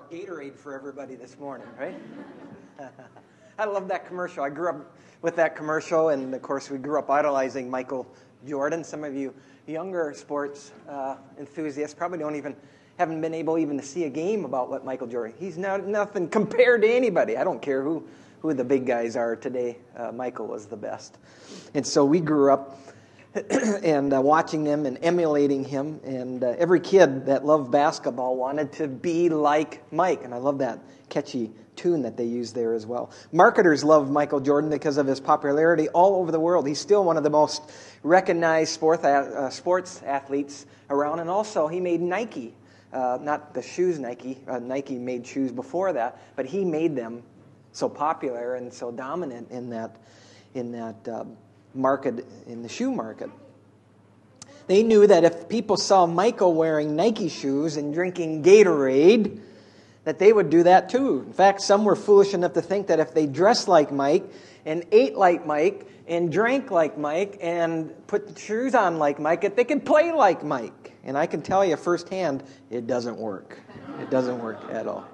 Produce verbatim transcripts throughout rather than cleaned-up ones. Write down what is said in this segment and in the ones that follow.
brought Gatorade for everybody this morning, right? I love that commercial. I grew up with that commercial, and of course we grew up idolizing Michael Jordan. Some of you younger sports uh, enthusiasts probably don't even, haven't been able even to see a game about what Michael Jordan. He's not nothing compared to anybody. I don't care who, who the big guys are today. Uh, Michael was the best. And so we grew up and uh, watching them and emulating him. And uh, every kid that loved basketball wanted to be like Mike. And I love that catchy tune that they use there as well. Marketers love Michael Jordan because of his popularity all over the world. He's still one of the most recognized sport, uh, sports athletes around. And also, he made Nike, uh, not the shoes Nike. Uh, Nike made shoes before that, but he made them so popular and so dominant in that in that uh, market, in the shoe market. They knew that if people saw Michael wearing Nike shoes and drinking Gatorade, that they would do that too. In fact, some were foolish enough to think that if they dressed like Mike and ate like Mike and drank like Mike and put the shoes on like Mike, that they could play like Mike. And I can tell you firsthand, it doesn't work. It doesn't work at all.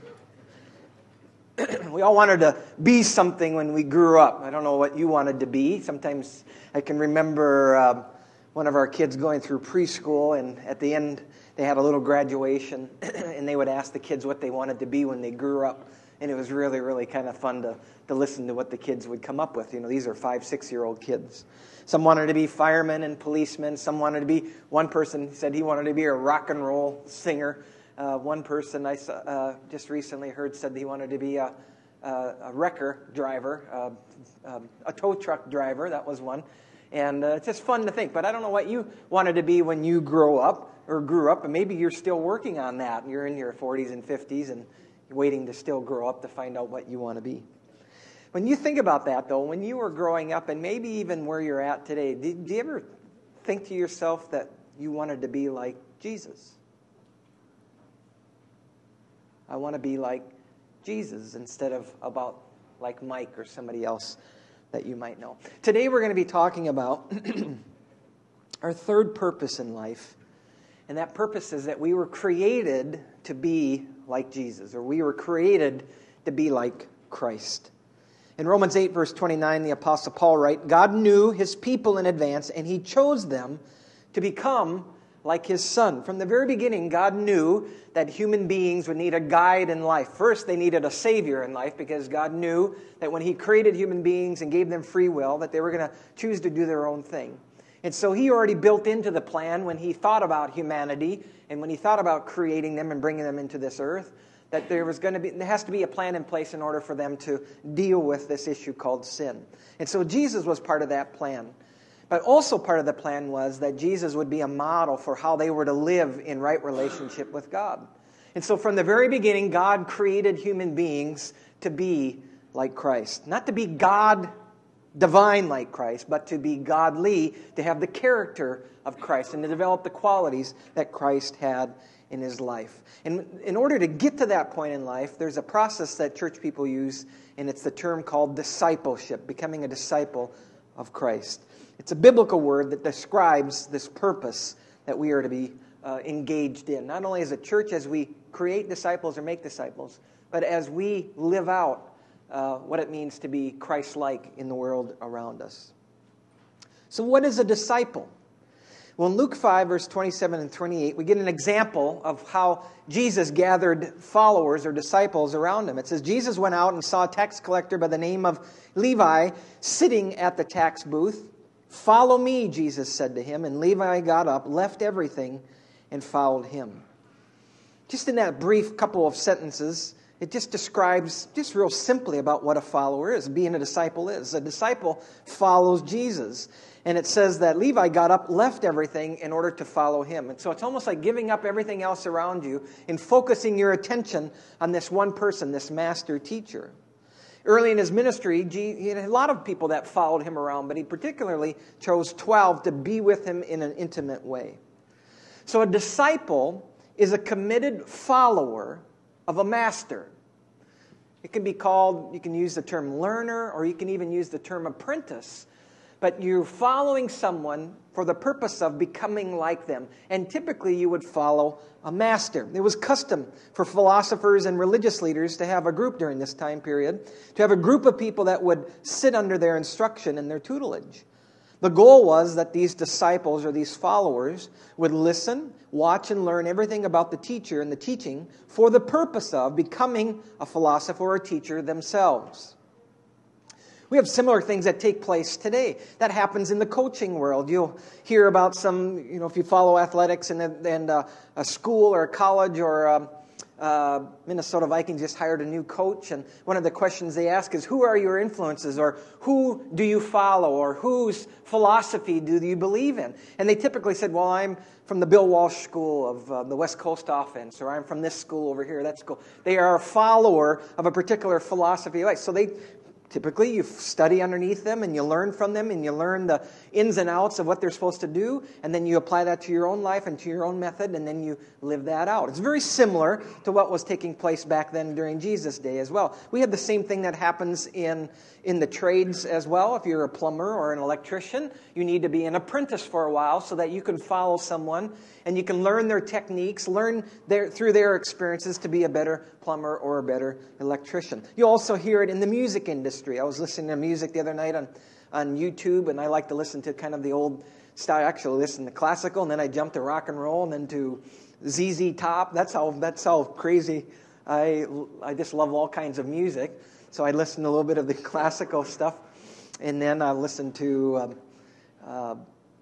We all wanted to be something when we grew up. I don't know what you wanted to be. Sometimes I can remember uh, one of our kids going through preschool, and at the end they had a little graduation, and they would ask the kids what they wanted to be when they grew up. And it was really, really kind of fun to, to listen to what the kids would come up with. You know, these are five, six-year-old kids. Some wanted to be firemen and policemen. Some wanted to be, one person said he wanted to be a rock and roll singer. Uh, one person I saw, uh, just recently heard said he wanted to be a, a, a wrecker driver, uh, um, a tow truck driver. That was one. And uh, it's just fun to think. But I don't know what you wanted to be when you grew up or grew up. And maybe you're still working on that. You're in your forties and fifties and you're waiting to still grow up to find out what you want to be. When you think about that, though, when you were growing up and maybe even where you're at today, did, did you ever think to yourself that you wanted to be like Jesus? I want to be like Jesus instead of about like Mike or somebody else that you might know. Today we're going to be talking about our third purpose in life. And that purpose is that we were created to be like Jesus, or we were created to be like Christ. In Romans eight, verse twenty-nine, the Apostle Paul writes, God knew his people in advance, and he chose them to become like his Son. From the very beginning, God knew that human beings would need a guide in life. First, they needed a Savior in life because God knew that when he created human beings and gave them free will, that they were going to choose to do their own thing. And so he already built into the plan when he thought about humanity and when he thought about creating them and bringing them into this earth, that there was going to be, there has to be a plan in place in order for them to deal with this issue called sin. And so Jesus was part of that plan. But also part of the plan was that Jesus would be a model for how they were to live in right relationship with God. And so from the very beginning, God created human beings to be like Christ. Not to be God divine like Christ, but to be godly, to have the character of Christ and to develop the qualities that Christ had in his life. And in order to get to that point in life, there's a process that church people use, and it's the term called discipleship, becoming a disciple of Christ. It's a biblical word that describes this purpose that we are to be uh, engaged in. Not only as a church, as we create disciples or make disciples, but as we live out uh, what it means to be Christ-like in the world around us. So what is a disciple? Well, in Luke five, verse twenty-seven and twenty-eight, we get an example of how Jesus gathered followers or disciples around him. It says, Jesus went out and saw a tax collector by the name of Levi sitting at the tax booth. Follow me, Jesus said to him. And Levi got up, left everything, and followed him. Just in that brief couple of sentences, it just describes, just real simply about what a follower is, being a disciple is. A disciple follows Jesus. And it says that Levi got up, left everything in order to follow him. And so it's almost like giving up everything else around you and focusing your attention on this one person, this master teacher. Early in his ministry, he had a lot of people that followed him around, but he particularly chose twelve to be with him in an intimate way. So a disciple is a committed follower of a master. It can be called, you can use the term learner, or you can even use the term apprentice. but you're following someone for the purpose of becoming like them. And typically you would follow a master. It was custom for philosophers and religious leaders to have a group during this time period, to have a group of people that would sit under their instruction and their tutelage. The goal was that these disciples or these followers would listen, watch, and learn everything about the teacher and the teaching for the purpose of becoming a philosopher or a teacher themselves. We have similar things that take place today. That happens in the coaching world. You'll hear about some, you know, if you follow athletics and, and uh, a school or a college or um, uh, Minnesota Vikings just hired a new coach. And one of the questions they ask is, who are your influences? Or who do you follow? Or whose philosophy do you believe in? And they typically said, well, I'm from the Bill Walsh School of uh, the West Coast Offense. Or I'm from this school over here, that school. They are a follower of a particular philosophy of life. So they... Typically, you study underneath them and you learn from them and you learn the ins and outs of what they're supposed to do, and then you apply that to your own life and to your own method, and then you live that out. It's very similar to what was taking place back then during Jesus' day as well. We have the same thing that happens in, in the trades as well. If you're a plumber or an electrician, you need to be an apprentice for a while so that you can follow someone and you can learn their techniques, learn their, through their experiences to be a better plumber or a better electrician. You also hear it in the music industry. I was listening to music the other night on, on YouTube, and I like to listen to kind of the old style. I actually listen to classical, and then I jump to rock and roll, and then to Z Z Top. That's how that's how crazy I I just love all kinds of music. So I listen to a little bit of the classical stuff, and then I listen to. Um, uh,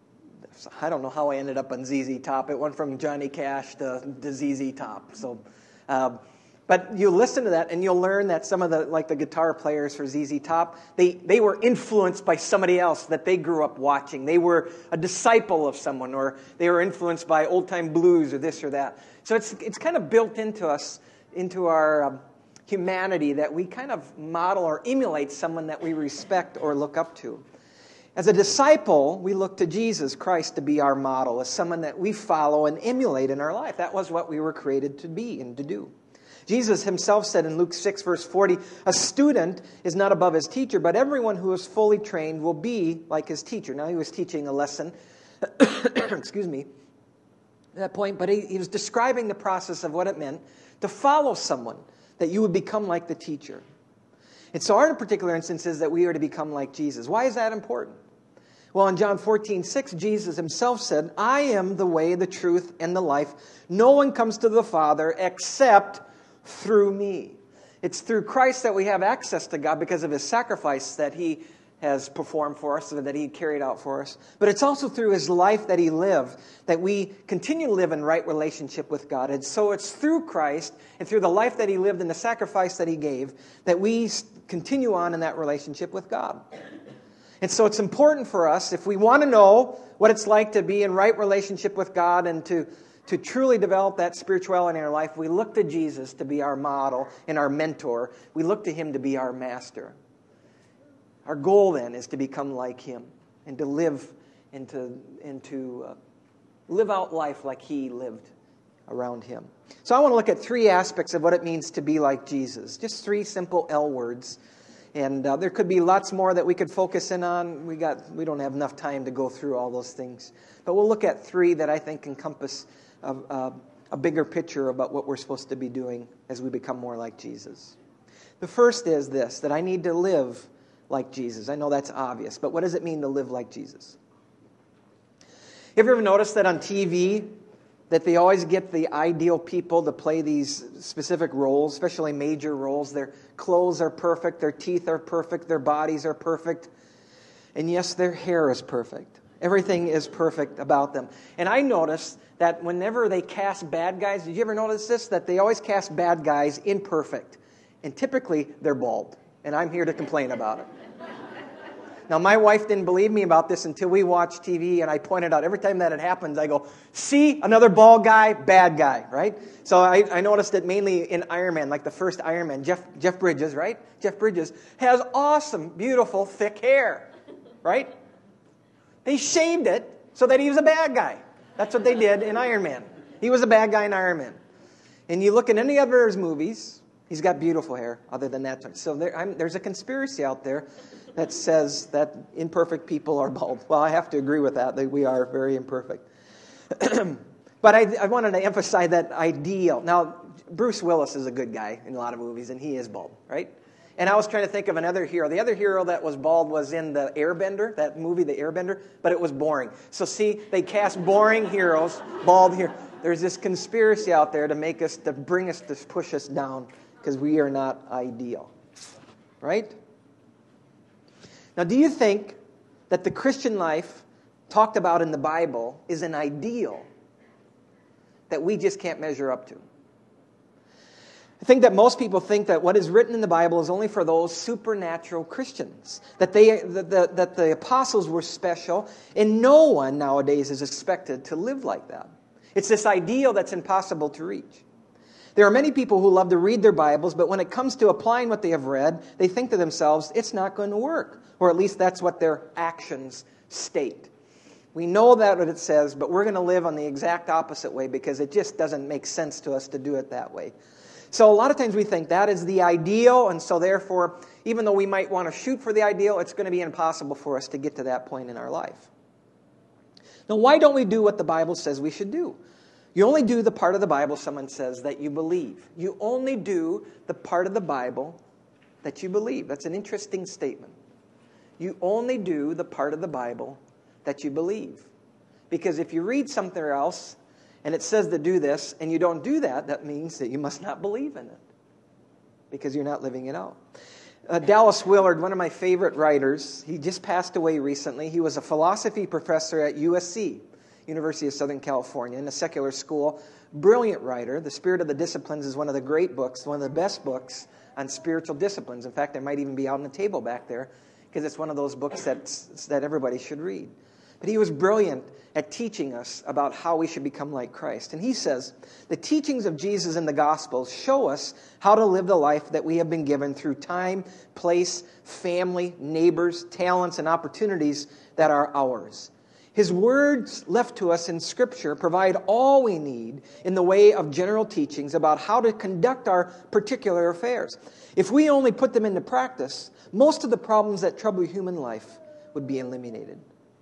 I don't know how I ended up on Z Z Top. It went from Johnny Cash to, to Z Z Top. So, uh, but you listen to that and you'll learn that some of the like the guitar players for Z Z Top, they they were influenced by somebody else that they grew up watching. They were a disciple of someone, or they were influenced by old time blues or this or that. So it's it's kind of built into us, into our um, humanity, that we kind of model or emulate someone that we respect or look up to. As a disciple, we look to Jesus Christ to be our model, as someone that we follow and emulate in our life. That was what we were created to be and to do. Jesus himself said in Luke six, verse forty, a student is not above his teacher, but everyone who is fully trained will be like his teacher. Now, he was teaching a lesson, excuse me, at that point, but he, he was describing the process of what it meant to follow someone, that you would become like the teacher. And so our particular instance is that we are to become like Jesus. Why is that important? Well, in John fourteen six, Jesus himself said, I am the way, the truth, and the life. No one comes to the Father except through me. It's through Christ that we have access to God because of his sacrifice that he has performed for us, or that he carried out for us. But it's also through his life that he lived that we continue to live in right relationship with God. And so it's through Christ and through the life that he lived and the sacrifice that he gave that we continue on in that relationship with God. And so it's important for us, if we want to know what it's like to be in right relationship with God and to, to truly develop that spirituality in our life, we look to Jesus to be our model and our mentor. We look to him to be our master. Our goal then is to become like him and to live and to, and to uh, live out life like he lived around him. So I want to look at three aspects of what it means to be like Jesus. Just three simple L words. And uh, there could be lots more that we could focus in on. We got we don't have enough time to go through all those things. But we'll look at three that I think encompass a, a, a bigger picture about what we're supposed to be doing as we become more like Jesus. The first is this, that I need to live like Jesus. I know that's obvious, but what does it mean to live like Jesus? Have you ever noticed that on T V, that they always get the ideal people to play these specific roles, especially major roles? Their clothes are perfect, their teeth are perfect, their bodies are perfect, and yes, their hair is perfect. Everything is perfect about them. And I noticed that whenever they cast bad guys, did you ever notice this? That they always cast bad guys imperfect. And typically, they're bald. And I'm here to complain about it. Now, my wife didn't believe me about this until we watched T V, and I pointed out every time that it happens, I go, see, another bald guy, bad guy, right? So I, I noticed it mainly in Iron Man, like the first Iron Man, Jeff, Jeff Bridges, right? Jeff Bridges has awesome, beautiful, thick hair, right? They shaved it so that he was a bad guy. That's what they did in Iron Man. He was a bad guy in Iron Man. And you look at any other of his movies, He's got beautiful hair, other than that. So there, I'm, there's a conspiracy out there that says that imperfect people are bald. Well, I have to agree with that, that we are very imperfect. But I, I wanted to emphasize that ideal. Now, Bruce Willis is a good guy in a lot of movies, and he is bald, right? And I was trying to think of another hero. The other hero that was bald was in the Airbender, that movie, The Airbender, but it was boring. So see, they cast boring heroes, bald here. There's this conspiracy out there to make us, to bring us, to push us down, because we are not ideal, right? Now, do you think that the Christian life talked about in the Bible is an ideal that we just can't measure up to? I think that most people think that what is written in the Bible is only for those supernatural Christians, that they that the, that the apostles were special, and no one nowadays is expected to live like that. It's this ideal that's impossible to reach. There are many people who love to read their Bibles, but when it comes to applying what they have read, they think to themselves, it's not going to work. Or at least that's what their actions state. We know that what it says, but we're going to live on the exact opposite way because it just doesn't make sense to us to do it that way. So a lot of times we think that is the ideal, and so therefore, even though we might want to shoot for the ideal, it's going to be impossible for us to get to that point in our life. Now, why don't we do what the Bible says we should do? You only do the part of the Bible someone says that you believe. You only do the part of the Bible that you believe. That's an interesting statement. You only do the part of the Bible that you believe. Because if you read something else, and it says to do this, and you don't do that, that means that you must not believe in it. Because you're not living it out. Uh, Dallas Willard, one of my favorite writers, he just passed away recently. He was a philosophy professor at U S C, University of Southern California, in a secular school. Brilliant writer. The Spirit of the Disciplines is one of the great books, one of the best books on spiritual disciplines. In fact, it might even be out on the table back there, because it's one of those books that's, that everybody should read. But he was brilliant at teaching us about how we should become like Christ. And he says, the teachings of Jesus in the Gospels show us how to live the life that we have been given through time, place, family, neighbors, talents, and opportunities that are ours. His words left to us in Scripture provide all we need in the way of general teachings about how to conduct our particular affairs. If we only put them into practice, most of the problems that trouble human life would be eliminated.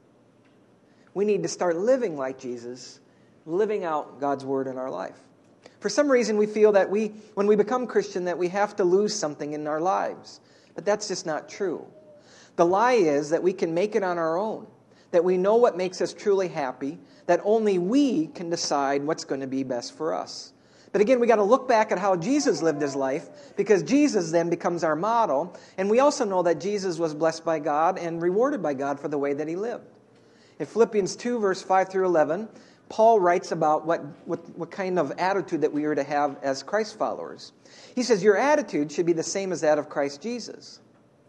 We need to start living like Jesus, living out God's Word in our life. For some reason, we feel that we, when we become Christian, that we have to lose something in our lives. But that's just not true. The lie is that we can make it on our own, that we know what makes us truly happy, that only we can decide what's going to be best for us. But again, we got to look back at how Jesus lived his life, because Jesus then becomes our model. And we also know that Jesus was blessed by God and rewarded by God for the way that he lived. In Philippians two, verse five through eleven, Paul writes about what, what, what kind of attitude that we are to have as Christ followers. He says, your attitude should be the same as that of Christ Jesus,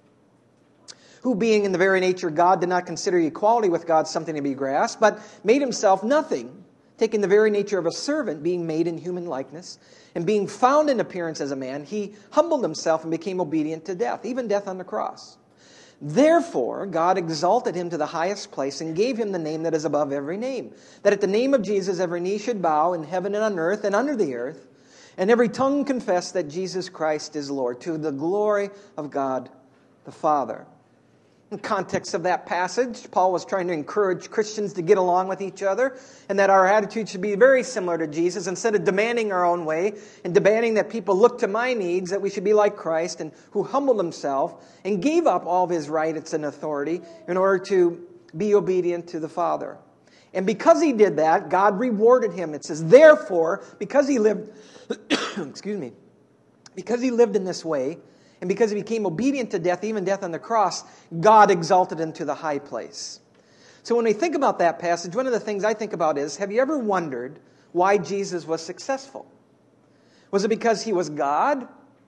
who being in the very nature God did not consider equality with God something to be grasped, but made himself nothing, taking the very nature of a servant, being made in human likeness, and being found in appearance as a man, he humbled himself and became obedient to death, even death on the cross. Therefore, God exalted him to the highest place and gave him the name that is above every name, that at the name of Jesus every knee should bow in heaven and on earth and under the earth, and every tongue confess that Jesus Christ is Lord, to the glory of God the Father. In the context of that passage, Paul was trying to encourage Christians to get along with each other, and that our attitude should be very similar to Jesus. Instead of demanding our own way and demanding that people look to my needs, that we should be like Christ, and who humbled himself and gave up all of his rights and authority in order to be obedient to the Father. And because he did that, God rewarded him. It says, therefore, because he lived, excuse me, because he lived in this way, and because he became obedient to death, even death on the cross, God exalted him to the high place. So when we think about that passage, one of the things I think about is, have you ever wondered why Jesus was successful? Was it because he was God,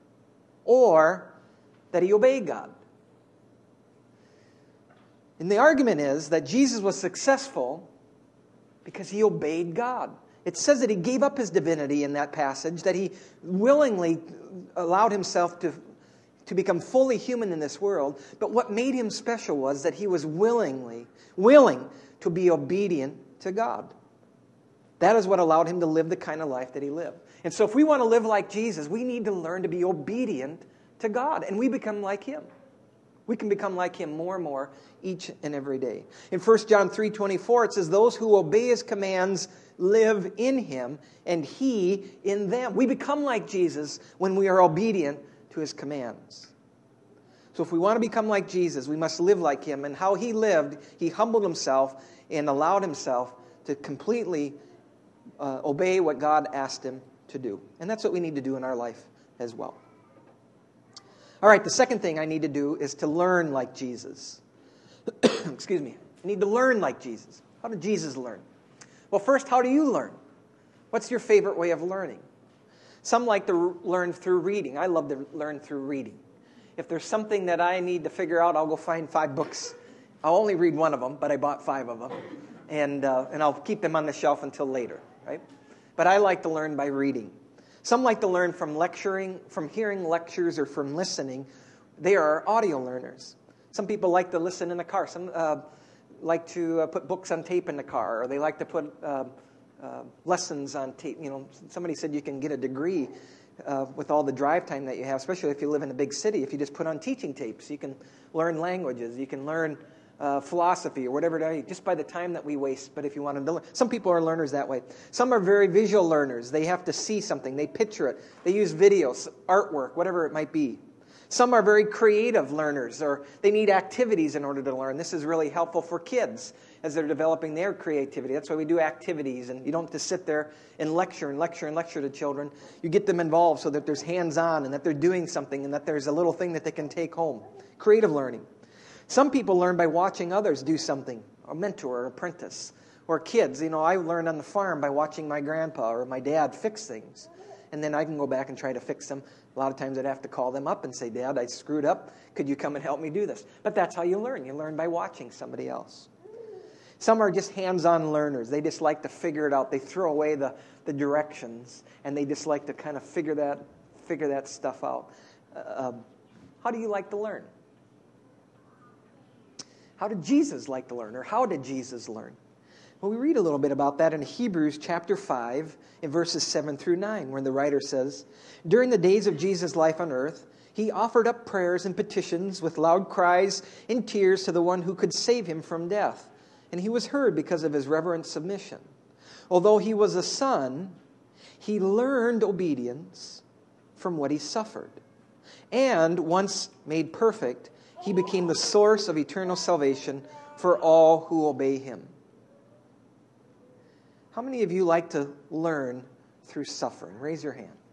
or that he obeyed God? And the argument is that Jesus was successful because he obeyed God. It says that he gave up his divinity in that passage, that he willingly allowed himself to to become fully human in this world. But what made him special was that he was willingly, willing to be obedient to God. That is what allowed him to live the kind of life that he lived. And so if we want to live like Jesus, we need to learn to be obedient to God. And we become like Him. We can become like Him more and more each and every day. In First John three twenty-four, it says, those who obey His commands live in Him, and He in them. We become like Jesus when we are obedient to His commands. So if we want to become like Jesus, we must live like Him. And how He lived, He humbled Himself and allowed Himself to completely uh, obey what God asked Him to do. And that's what we need to do in our life as well. All right, the second thing I need to do is to learn like Jesus. Excuse me. I need to learn like Jesus. How did Jesus learn? Well, first, how do you learn? What's your favorite way of learning? Some like to learn through reading. I love to learn through reading. If there's something that I need to figure out, I'll go find five books. I'll only read one of them, but I bought five of them. And, uh, and I'll keep them on the shelf until later, right? But I like to learn by reading. Some like to learn from lecturing, from hearing lectures, or from listening. They are audio learners. Some people like to listen in the car. Some uh, like to uh, put books on tape in the car, or they like to put uh, uh, lessons on tape. You know, somebody said you can get a degree uh, with all the drive time that you have, especially if you live in a big city. If you just put on teaching tapes, you can learn languages. You can learn Uh, philosophy or whatever it is, just by the time that we waste. But if you want to learn, some people are learners that way. Some are very visual learners. They have to see something. They picture it. They use videos, artwork, whatever it might be. Some are very creative learners, or they need activities in order to learn. This is really helpful for kids as they're developing their creativity. That's why we do activities, and you don't have to sit there and lecture and lecture and lecture to children. You get them involved so that there's hands-on and that they're doing something and that there's a little thing that they can take home. Creative learning. Some people learn by watching others do something, a mentor or apprentice. Or kids, you know, I learned on the farm by watching my grandpa or my dad fix things. And then I can go back and try to fix them. A lot of times I'd have to call them up and say, Dad, I screwed up. Could you come and help me do this? But that's how you learn. You learn by watching somebody else. Some are just hands-on learners. They just like to figure it out. They throw away the, the directions, and they just like to kind of figure that, figure that stuff out. Uh, how do you like to learn? How did Jesus like to learn, or how did Jesus learn? Well, we read a little bit about that in Hebrews chapter five, in verses seven through nine, where the writer says, during the days of Jesus' life on earth, He offered up prayers and petitions with loud cries and tears to the one who could save Him from death. And He was heard because of His reverent submission. Although He was a son, He learned obedience from what He suffered. And once made perfect, He became the source of eternal salvation for all who obey Him. How many of you like to learn through suffering? Raise your hand.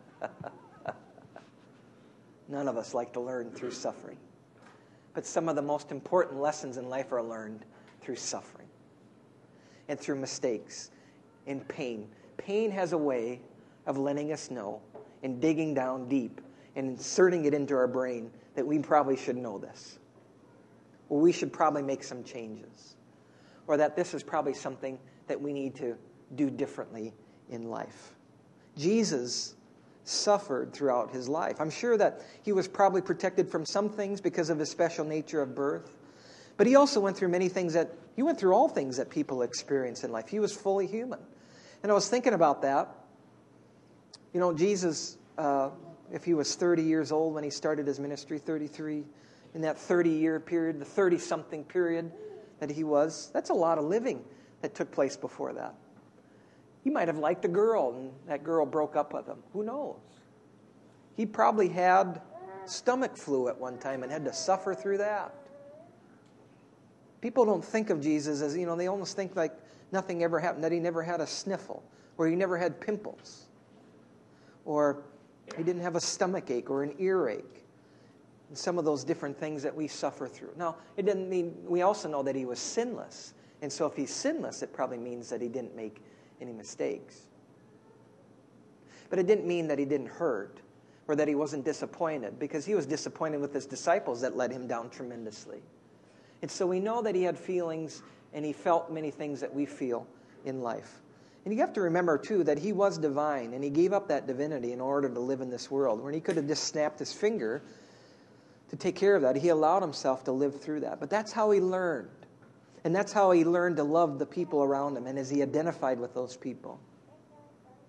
None of us like to learn through suffering. But some of the most important lessons in life are learned through suffering and through mistakes and pain. Pain has a way of letting us know and digging down deep and inserting it into our brain that we probably should know this. Or we should probably make some changes. Or that this is probably something that we need to do differently in life. Jesus suffered throughout His life. I'm sure that He was probably protected from some things because of His special nature of birth. But He also went through many things that, He went through all things that people experience in life. He was fully human. And I was thinking about that. You know, Jesus, uh, if He was thirty years old when He started His ministry, thirty-three, in that thirty-year period, the thirty-something period that He was, that's a lot of living that took place before that. He might have liked a girl, and that girl broke up with him. Who knows? He probably had stomach flu at one time and had to suffer through that. People don't think of Jesus as, you know, they almost think like nothing ever happened, that He never had a sniffle, or He never had pimples, or He didn't have a stomach ache or an earache. And some of those different things that we suffer through. Now, it didn't mean, we also know that He was sinless. And so if He's sinless, it probably means that He didn't make any mistakes. But it didn't mean that He didn't hurt or that He wasn't disappointed, because He was disappointed with His disciples that let Him down tremendously. And so we know that He had feelings, and He felt many things that we feel in life. And you have to remember, too, that He was divine, and He gave up that divinity in order to live in this world. When He could have just snapped His finger to take care of that, He allowed Himself to live through that. But that's how He learned. And that's how He learned to love the people around Him, and as He identified with those people.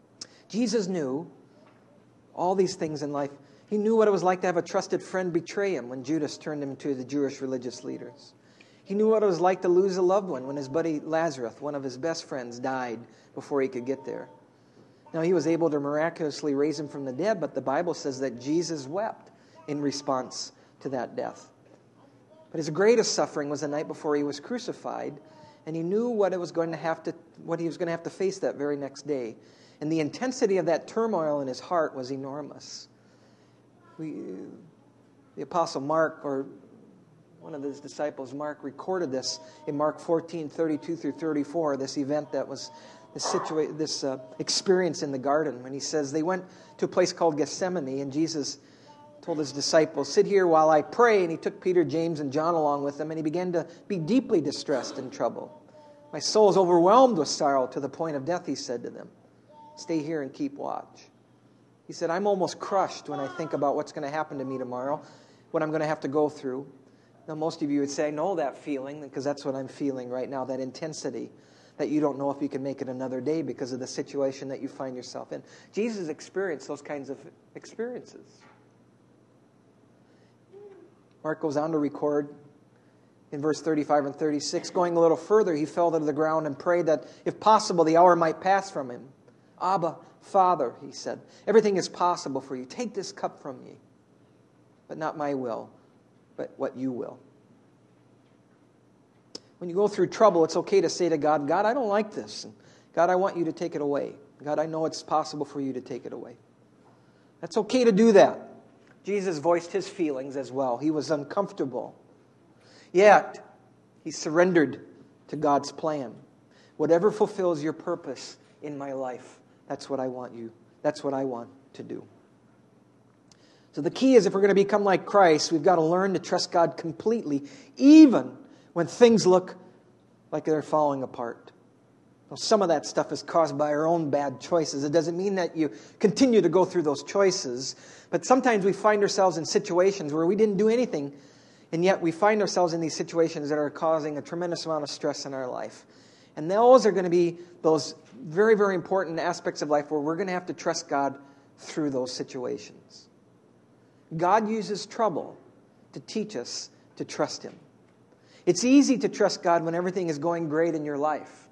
Jesus knew all these things in life. He knew what it was like to have a trusted friend betray him when Judas turned him to the Jewish religious leaders. He knew what it was like to lose a loved one when his buddy Lazarus, one of his best friends, died before he could get there. Now, he was able to miraculously raise him from the dead, but the Bible says that Jesus wept in response to that death. But his greatest suffering was the night before he was crucified, and he knew what it was going to have to, what he was going to have to face that very next day. And the intensity of that turmoil in his heart was enormous. We, the Apostle Mark, or one of his disciples, Mark, recorded this in Mark fourteen, thirty-two through thirty-four, this event that was this, situa- this uh, experience in the garden. When he says they went to a place called Gethsemane, and Jesus told his disciples, sit here while I pray. And he took Peter, James, and John along with him, and he began to be deeply distressed and troubled. My soul is overwhelmed with sorrow to the point of death, he said to them. Stay here and keep watch. He said, I'm almost crushed when I think about what's going to happen to me tomorrow, what I'm going to have to go through. Now, most of you would say, I know that feeling, because that's what I'm feeling right now, that intensity, that you don't know if you can make it another day because of the situation that you find yourself in. Jesus experienced those kinds of experiences. Mark goes on to record in verse thirty-five and thirty-six, going a little further, he fell to the ground and prayed that, if possible, the hour might pass from him. Abba, Father, he said, everything is possible for you. Take this cup from me, but not my will, but what you will. When you go through trouble, it's okay to say to God, God, I don't like this. And God, I want you to take it away. God, I know it's possible for you to take it away. That's okay to do that. Jesus voiced his feelings as well. He was uncomfortable. Yet, he surrendered to God's plan. Whatever fulfills your purpose in my life, that's what I want you. That's what I want to do. So the key is, if we're going to become like Christ, we've got to learn to trust God completely, even when things look like they're falling apart. Now, some of that stuff is caused by our own bad choices. It doesn't mean that you continue to go through those choices, but sometimes we find ourselves in situations where we didn't do anything, and yet we find ourselves in these situations that are causing a tremendous amount of stress in our life. And those are going to be those very, very important aspects of life where we're going to have to trust God through those situations. God uses trouble to teach us to trust Him. It's easy to trust God when everything is going great in your life.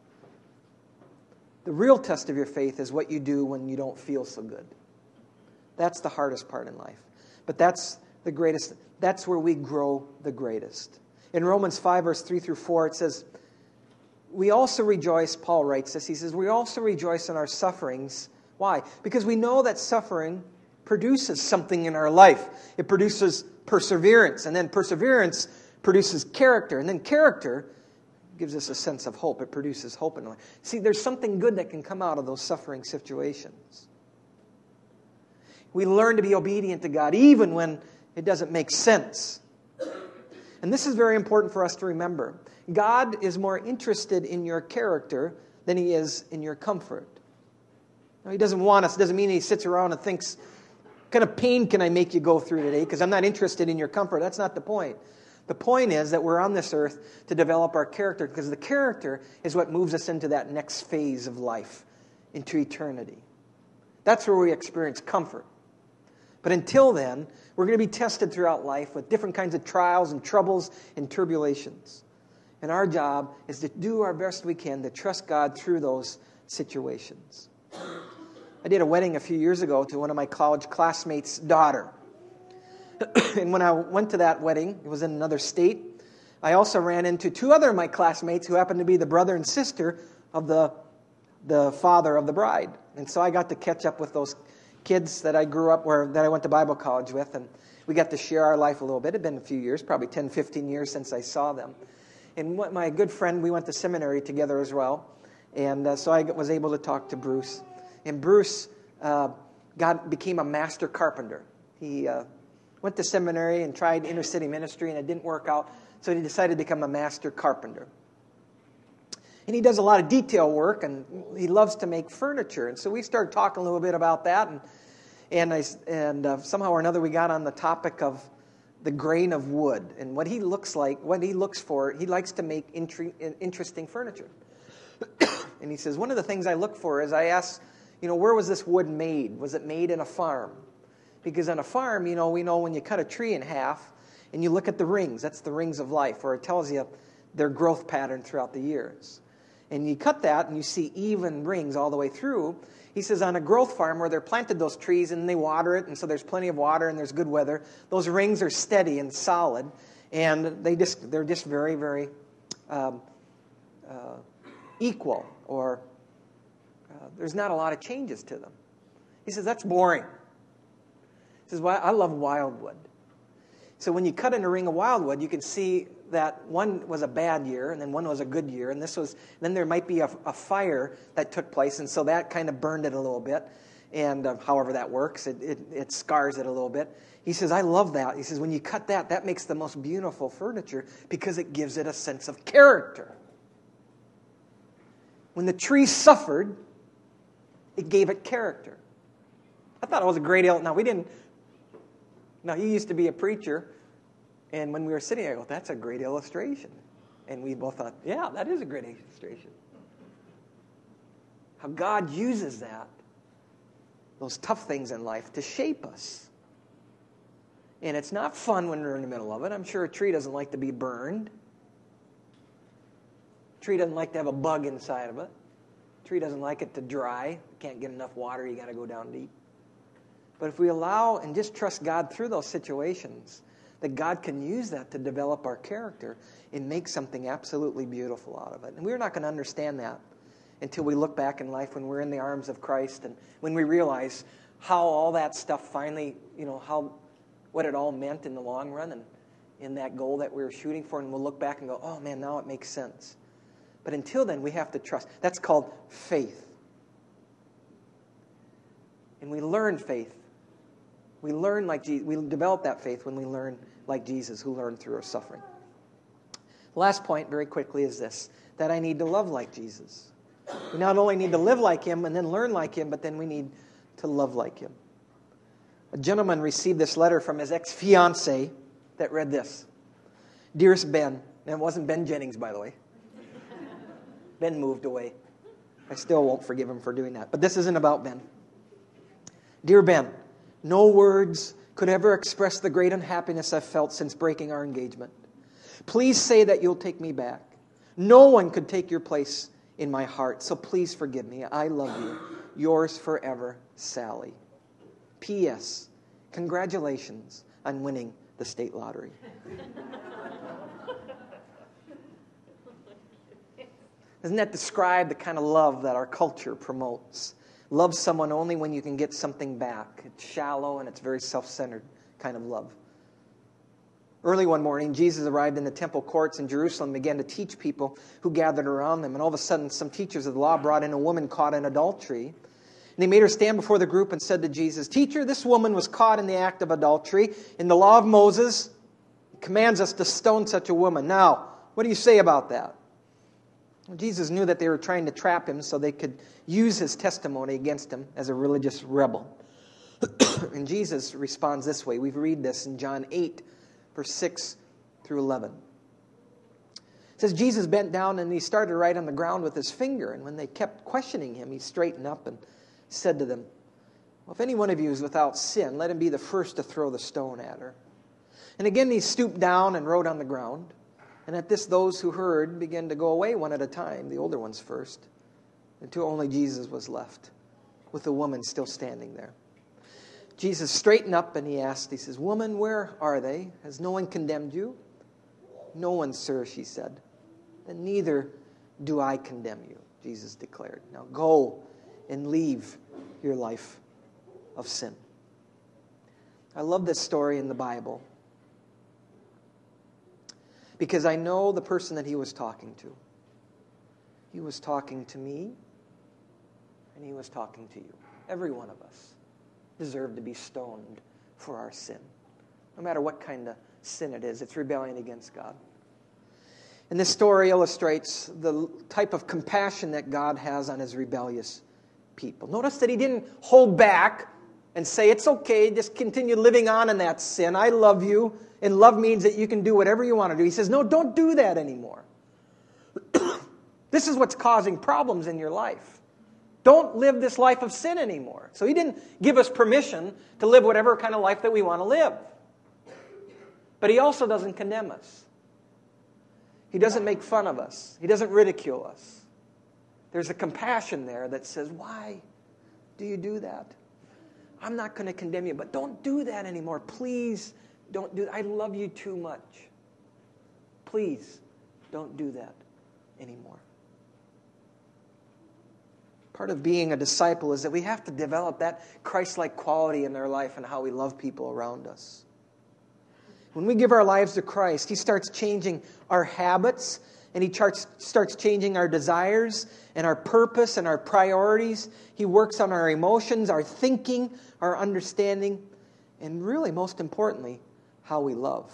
The real test of your faith is what you do when you don't feel so good. That's the hardest part in life. But that's the greatest. That's where we grow the greatest. In Romans five, verse three through four, it says, we also rejoice, Paul writes this, he says, we also rejoice in our sufferings. Why? Because we know that suffering produces something in our life. It produces perseverance, and then perseverance produces character, and then character gives us a sense of hope. It produces hope in life. See, there's something good that can come out of those suffering situations. We learn to be obedient to God even when it doesn't make sense. And this is very important for us to remember. God is more interested in your character than He is in your comfort. Now, He doesn't want us. It doesn't mean He sits around and thinks, what kind of pain can I make you go through today? Because I'm not interested in your comfort. That's not the point. The point is that we're on this earth to develop our character, because the character is what moves us into that next phase of life, into eternity. That's where we experience comfort. But until then, we're going to be tested throughout life with different kinds of trials and troubles and tribulations. And our job is to do our best we can to trust God through those situations. I did a wedding a few years ago to one of my college classmates' daughter. And when I went to that wedding, it was in another state, I also ran into two other of my classmates who happened to be the brother and sister of the, the father of the bride. And so I got to catch up with those kids that I grew up where that I went to Bible college with, and we got to share our life a little bit. It had been a few years, probably ten, fifteen years since I saw them. And what, my good friend, we went to seminary together as well, and uh, so I was able to talk to Bruce. And Bruce uh, got became a master carpenter. He uh, went to seminary and tried inner city ministry, and it didn't work out, so he decided to become a master carpenter. And he does a lot of detail work, and he loves to make furniture. And so we started talking a little bit about that, and and I, and uh, somehow or another we got on the topic of the grain of wood and what he looks like, what he looks for. He likes to make intri- interesting furniture. And he says, one of the things I look for is I ask, You know, where was this wood made? Was it made in a farm? Because on a farm, you know, we know when you cut a tree in half and you look at the rings, that's the rings of life, where it tells you their growth pattern throughout the years. And you cut that and you see even rings all the way through. He says on a growth farm where they're planted those trees and they water it, and so there's plenty of water and there's good weather, those rings are steady and solid, and they just, they're just very, very um, uh, equal, or uh, there's not a lot of changes to them. He says, that's boring. He says, well, I love wildwood. So when you cut in a ring of wildwood, you can see that one was a bad year, and then one was a good year, and this was, then there might be a, a fire that took place, and so that kind of burned it a little bit, and uh, however that works, it, it, it scars it a little bit. He says, I love that. He says, when you cut that, that makes the most beautiful furniture because it gives it a sense of character. When the tree suffered, it gave it character. I thought it was a great illustration. Now, we didn't, now, he used to be a preacher, and when we were sitting there, I go, that's a great illustration. And we both thought, yeah, that is a great illustration. How God uses that, those tough things in life, to shape us. And it's not fun when we're in the middle of it. I'm sure a tree doesn't like to be burned. A tree doesn't like to have a bug inside of it. A tree doesn't like it to dry. Can't get enough water, you got to go down deep. But if we allow and just trust God through those situations, that God can use that to develop our character and make something absolutely beautiful out of it. And we're not going to understand that until we look back in life when we're in the arms of Christ and when we realize how all that stuff finally, you know, how what it all meant in the long run and in that goal that we were shooting for. And we'll look back and go, oh man, now it makes sense. But until then, we have to trust. That's called faith. And we learn faith. We learn like Jesus. We develop that faith when we learn like Jesus, who learned through our suffering. The last point, very quickly, is this: that I need to love like Jesus. We not only need to live like Him and then learn like Him, but then we need to love like Him. A gentleman received this letter from his ex-fiancée that read this: Dearest Ben, and it wasn't Ben Jennings, by the way. Ben moved away. I still won't forgive him for doing that. But this isn't about Ben. Dear Ben, no words could ever express the great unhappiness I've felt since breaking our engagement. Please say that you'll take me back. No one could take your place in my heart, so please forgive me. I love you. Yours forever, Sally. P S. Congratulations on winning the state lottery. Doesn't that describe the kind of love that our culture promotes? Love someone only when you can get something back. It's shallow and it's very self-centered kind of love. Early one morning, Jesus arrived in the temple courts in Jerusalem and began to teach people who gathered around them. And all of a sudden, some teachers of the law brought in a woman caught in adultery. And they made her stand before the group and said to Jesus, Teacher, this woman was caught in the act of adultery. In the law of Moses, it commands us to stone such a woman. Now, what do you say about that? Well, Jesus knew that they were trying to trap him so they could use his testimony against him as a religious rebel. And Jesus responds this way. We read this in John eight, verse six through eleven. It says, Jesus bent down and he started to write on the ground with his finger. And when they kept questioning him, he straightened up and said to them, well, if any one of you is without sin, let him be the first to throw the stone at her. And again he stooped down and wrote on the ground. And at this, those who heard began to go away one at a time, the older ones first, until only Jesus was left, with the woman still standing there. Jesus straightened up and he asked, he says, Woman, where are they? Has no one condemned you? No one, sir, she said. Then neither do I condemn you, Jesus declared. Now go and leave your life of sin. I love this story in the Bible, because I know the person that he was talking to. He was talking to me, and he was talking to you. Every one of us deserve to be stoned for our sin. No matter what kind of sin it is, it's rebellion against God. And this story illustrates the type of compassion that God has on his rebellious people. Notice that he didn't hold back and say, it's okay, just continue living on in that sin. I love you. And love means that you can do whatever you want to do. He says, no, don't do that anymore. This is what's causing problems in your life. don't live this life of sin anymore. So he didn't give us permission to live whatever kind of life that we want to live. But he also doesn't condemn us. He doesn't make fun of us. He doesn't ridicule us. There's a compassion there that says, why do you do that? I'm not going to condemn you, but don't do that anymore. Please don't do that. I love you too much. Please don't do that anymore. Part of being a disciple is that we have to develop that Christ-like quality in our life and how we love people around us. When we give our lives to Christ, He starts changing our habits, and He starts starts changing our desires and our purpose and our priorities. He works on our emotions, our thinking, our understanding, and really, most importantly, how we love.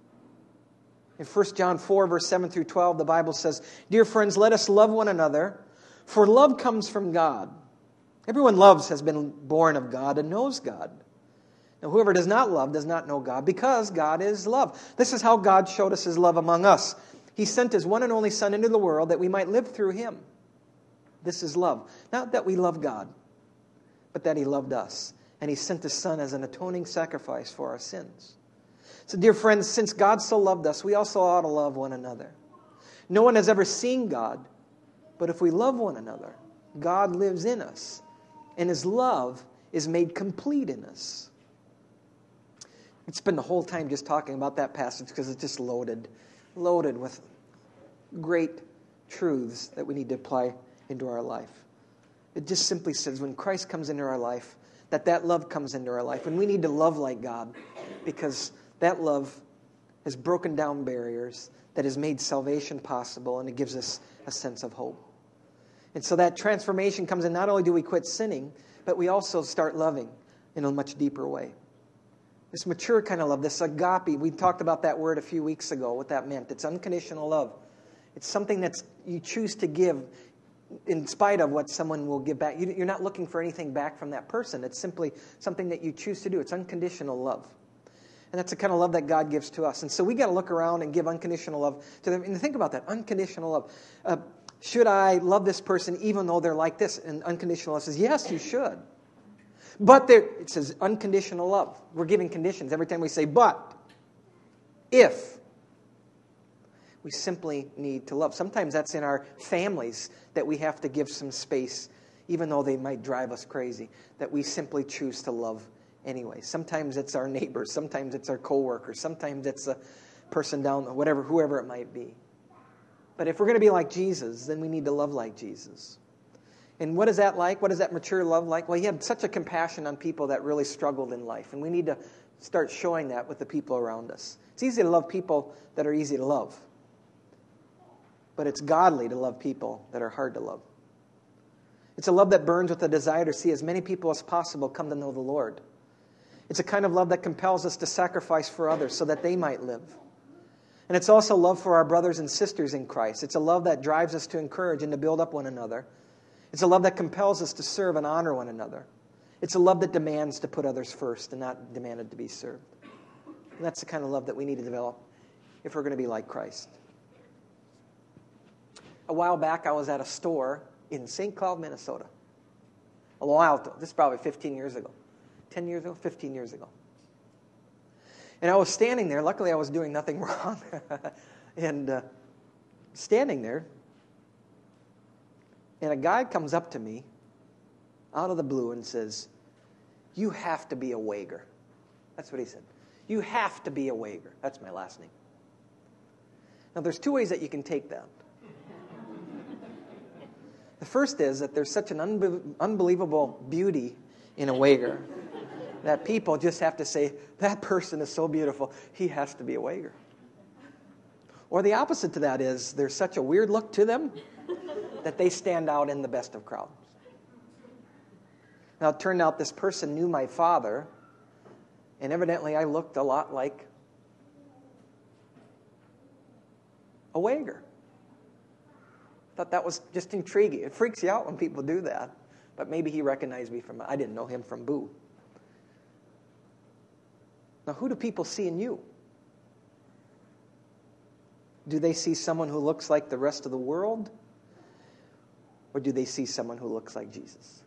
In First John four, verse seven through twelve, the Bible says, "Dear friends, let us love one another, for love comes from God. Everyone loves has been born of God and knows God. Now, whoever does not love does not know God, because God is love. This is how God showed us His love among us. He sent His one and only Son into the world that we might live through Him. This is love. Not that we love God, but that He loved us. And He sent His Son as an atoning sacrifice for our sins." So, dear friends, since God so loved us, we also ought to love one another. No one has ever seen God, but if we love one another, God lives in us, and His love is made complete in us. I could spend the whole time just talking about that passage because it's just loaded, loaded with great truths that we need to apply into our life. It just simply says when Christ comes into our life, that that love comes into our life. And we need to love like God, because that love has broken down barriers, that has made salvation possible, and it gives us a sense of hope. And so that transformation comes in. Not only do we quit sinning, but we also start loving in a much deeper way. This mature kind of love, this agape, we talked about that word a few weeks ago, what that meant. It's unconditional love. It's something that you choose to give in spite of what someone will give back. You're not looking for anything back from that person. It's simply something that you choose to do. It's unconditional love. And that's the kind of love that God gives to us. And so we got to look around and give unconditional love to them. And think about that, unconditional love. Uh, should I love this person even though they're like this? And unconditional love says, yes, you should. But there, it says unconditional love. We're giving conditions every time we say but. If. We simply need to love. Sometimes that's in our families that we have to give some space, even though they might drive us crazy, that we simply choose to love anyway. Sometimes it's our neighbors. Sometimes it's our coworkers. Sometimes it's a person down, whatever, whoever it might be. But if we're going to be like Jesus, then we need to love like Jesus. And what is that like? What is that mature love like? Well, He had such a compassion on people that really struggled in life. And we need to start showing that with the people around us. It's easy to love people that are easy to love. But it's godly to love people that are hard to love. It's a love that burns with a desire to see as many people as possible come to know the Lord. It's a kind of love that compels us to sacrifice for others so that they might live. And it's also love for our brothers and sisters in Christ. It's a love that drives us to encourage and to build up one another. It's a love that compels us to serve and honor one another. It's a love that demands to put others first and not demanded to be served. And that's the kind of love that we need to develop if we're going to be like Christ. A while back, I was at a store in Saint Cloud, Minnesota. A while ago. This is probably fifteen years ago. ten years ago? fifteen years ago. And I was standing there. Luckily, I was doing nothing wrong. and uh, standing there, and a guy comes up to me out of the blue and says, "You have to be a Wager." That's what he said. "You have to be a Wager." That's my last name. Now, there's two ways that you can take that. The first is that there's such an unbe- unbelievable beauty in a Wager that people just have to say, that person is so beautiful, he has to be a Wager. Or the opposite to that is there's such a weird look to them that they stand out in the best of crowds. Now, it turned out this person knew my father, and evidently I looked a lot like a Wager. Thought that was just intriguing. It freaks you out when people do that. But maybe he recognized me from, I didn't know him from Boo. Now, who do people see in you? Do they see someone who looks like the rest of the world? Or do they see someone who looks like Jesus?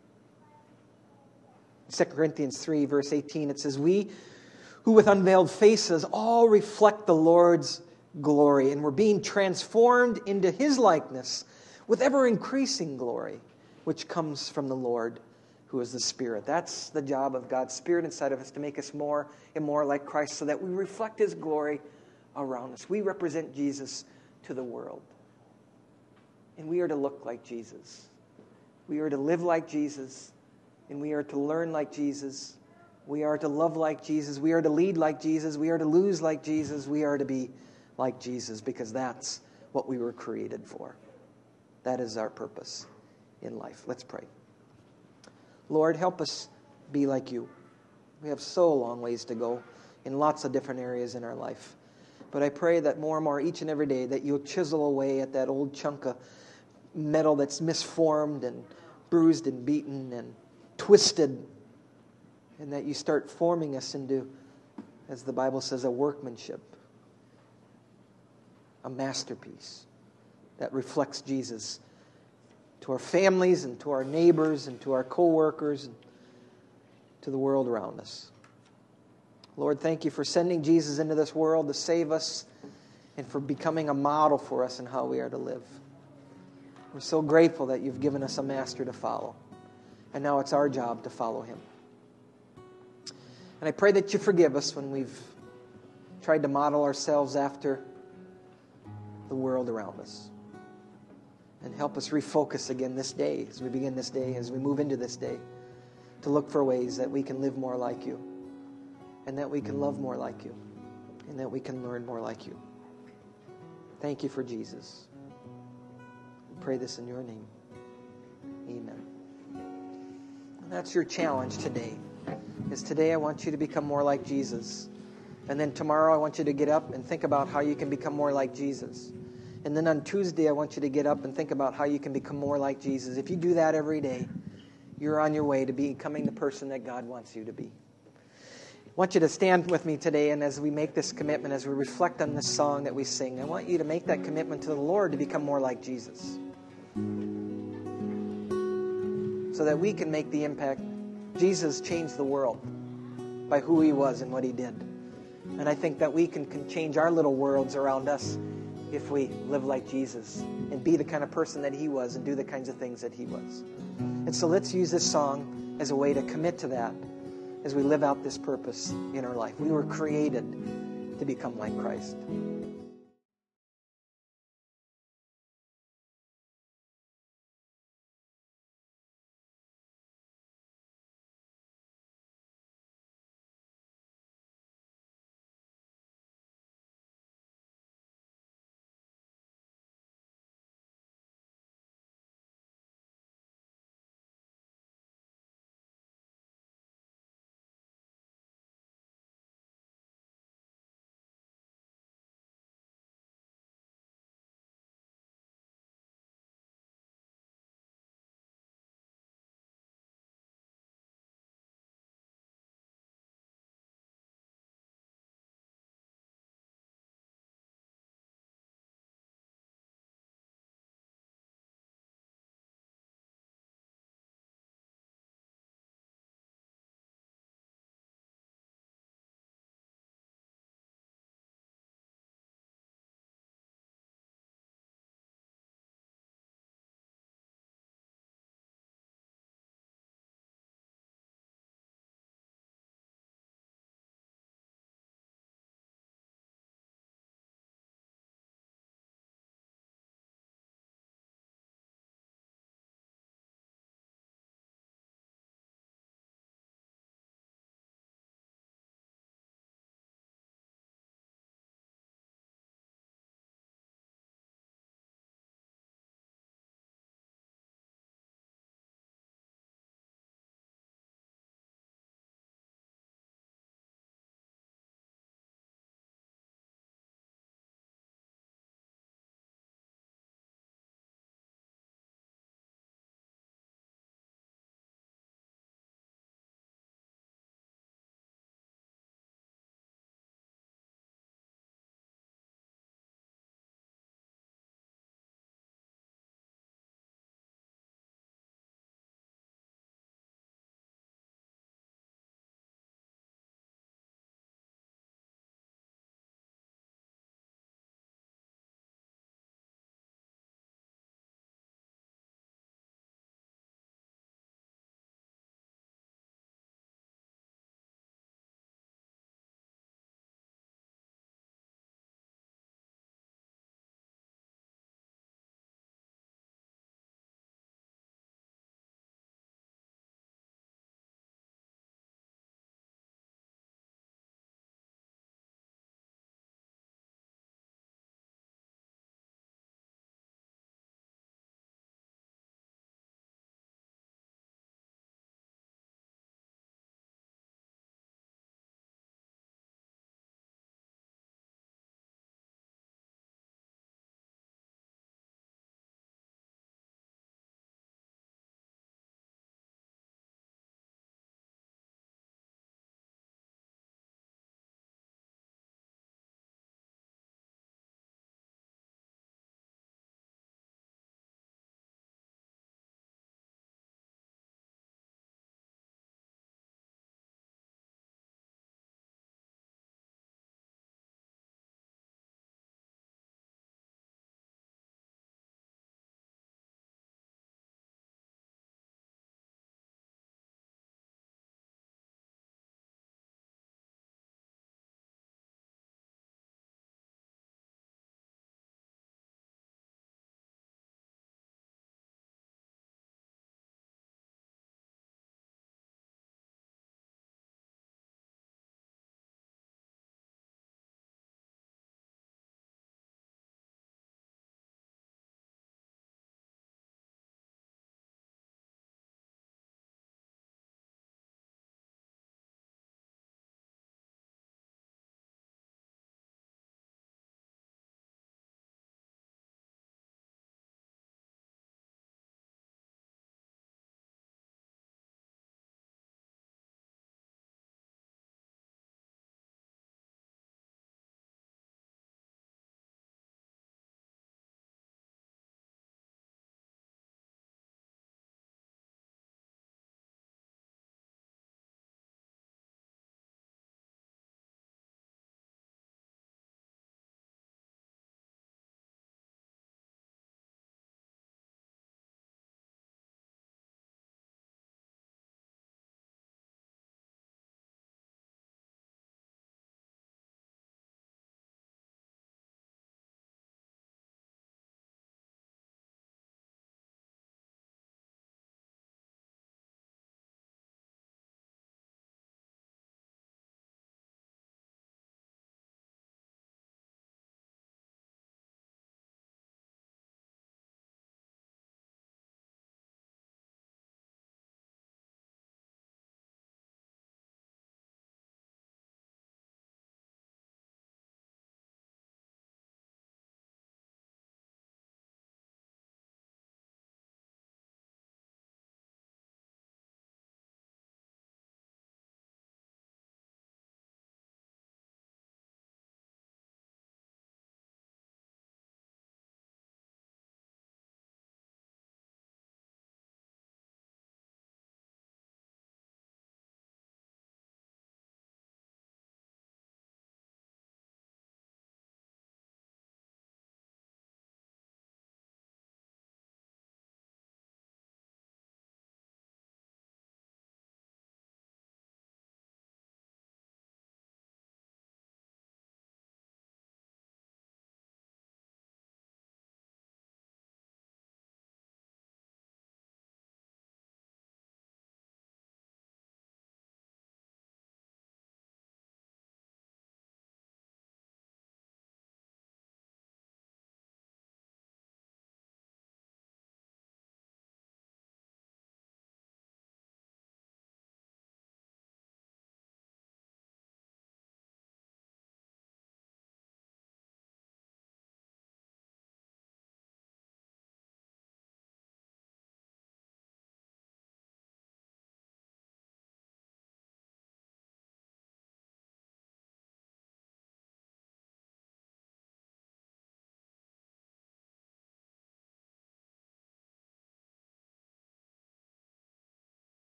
In Second Corinthians three, verse eighteen, it says, we who with unveiled faces all reflect the Lord's glory, and we're being transformed into His likeness with ever-increasing glory, which comes from the Lord, who is the Spirit. That's the job of God's Spirit inside of us, to make us more and more like Christ so that we reflect His glory around us. We represent Jesus to the world. And we are to look like Jesus. We are to live like Jesus. And we are to learn like Jesus. We are to love like Jesus. We are to lead like Jesus. We are to lose like Jesus. We are to be like Jesus, because that's what we were created for. That is our purpose in life. Let's pray. Lord, help us be like You. We have so long ways to go in lots of different areas in our life. But I pray that more and more each and every day that You'll chisel away at that old chunk of metal that's misformed and bruised and beaten and twisted, and that You start forming us into, as the Bible says, a workmanship, a masterpiece that reflects Jesus to our families and to our neighbors and to our co-workers and to the world around us. Lord, thank You for sending Jesus into this world to save us and for becoming a model for us in how we are to live. We're so grateful that You've given us a master to follow. And now it's our job to follow Him. And I pray that You forgive us when we've tried to model ourselves after the world around us. And help us refocus again this day, as we begin this day, as we move into this day, to look for ways that we can live more like You, and that we can love more like You, and that we can learn more like You. Thank You for Jesus. We pray this in Your name. Amen. And that's your challenge today. Is today I want you to become more like Jesus. And then tomorrow I want you to get up and think about how you can become more like Jesus. And then on Tuesday I want you to get up and think about how you can become more like Jesus. If you do that every day, you're on your way to becoming the person that God wants you to be. I want you to stand with me today, and as we make this commitment, as we reflect on this song that we sing, I want you to make that commitment to the Lord to become more like Jesus. So that we can make the impact. Jesus changed the world by who He was and what He did. And I think that we can, can change our little worlds around us if we live like Jesus and be the kind of person that He was and do the kinds of things that He was. And so let's use this song as a way to commit to that as we live out this purpose in our life. We were created to become like Christ.